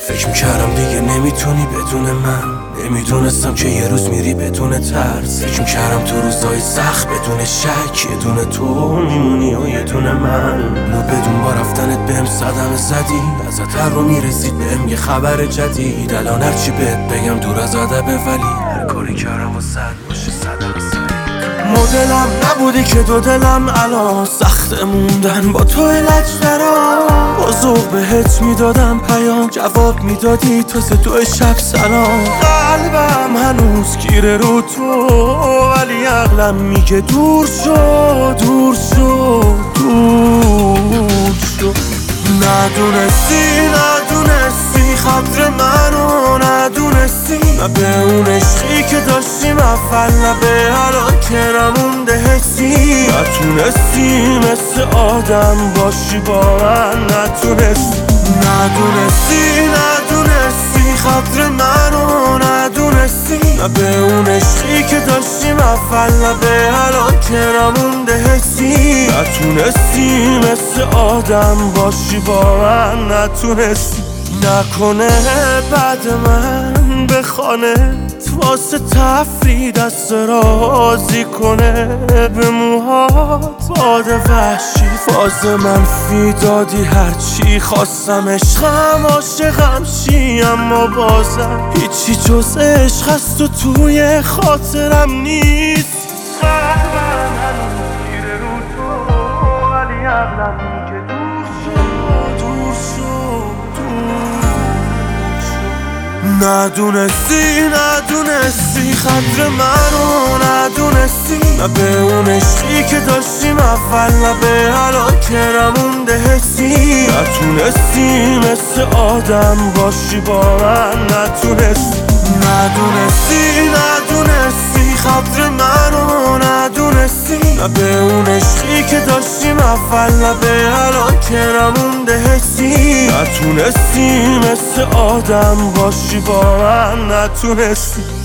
فکر میکردم دیگه نمیتونی بدون من، نمیدونستم که یه روز میری بدون ترس. فکر میکردم تو روزای سخت بدون شک یه دونه تو میمونی و یه دونه من. نو بدون با رفتنت بهم صدمه زدی، ازت هر رو میرسید بهم یه خبر جدید. الان هرچی بهت بگم دور از ادبه، ولی هر کاری کردم و صد باشه صدمه زدی. مدلم نبودی که دو دلم الان سخت موندن با تو لج درا. با ذوق بهت میدادم پیام، جواب میدادی تازه تو شب سلام. قلبم هنوز گیره رو تو، ولی عقلم میگه دور شو دور شو دور شو. ندونستی قدر منو، ندونستی نه به اون عشقی که داشتیم اول، نه به الان که نمونده حسی. نتونستی مثل آدم باشی با من، نتونستی قدر منو، ندونستی نه به اون عشقی که داشتیم اول، نه به الان که نمونده حسی. نتونستی مثل آدم باشی با من، نتونستی. نکنه بعد من به خانه واسه تفریح دست رازی کنه، به موهات باد وحشی فاز منفی دادی. هرچی خواستم عشقم عاشقم شی، اما بازم هیچی جز عشق هست و توی خاطرم نیست. قلبم هنوز گیره رو تو، ولی عقلم میگه دور شو دور شو دور شو. ندونستی قدر منو، ندونستی نه به اون عشقی که داشتیم اول، نه به الان که نمونده حسی. نتونستی مثل آدم باشی با من، نتونستی قدر منو، ندونستی نه به اون عشقی که داشتیم اول، نه به الان که نمونده حسی. نتونستی مثل آدم باشی با من، نتونستی.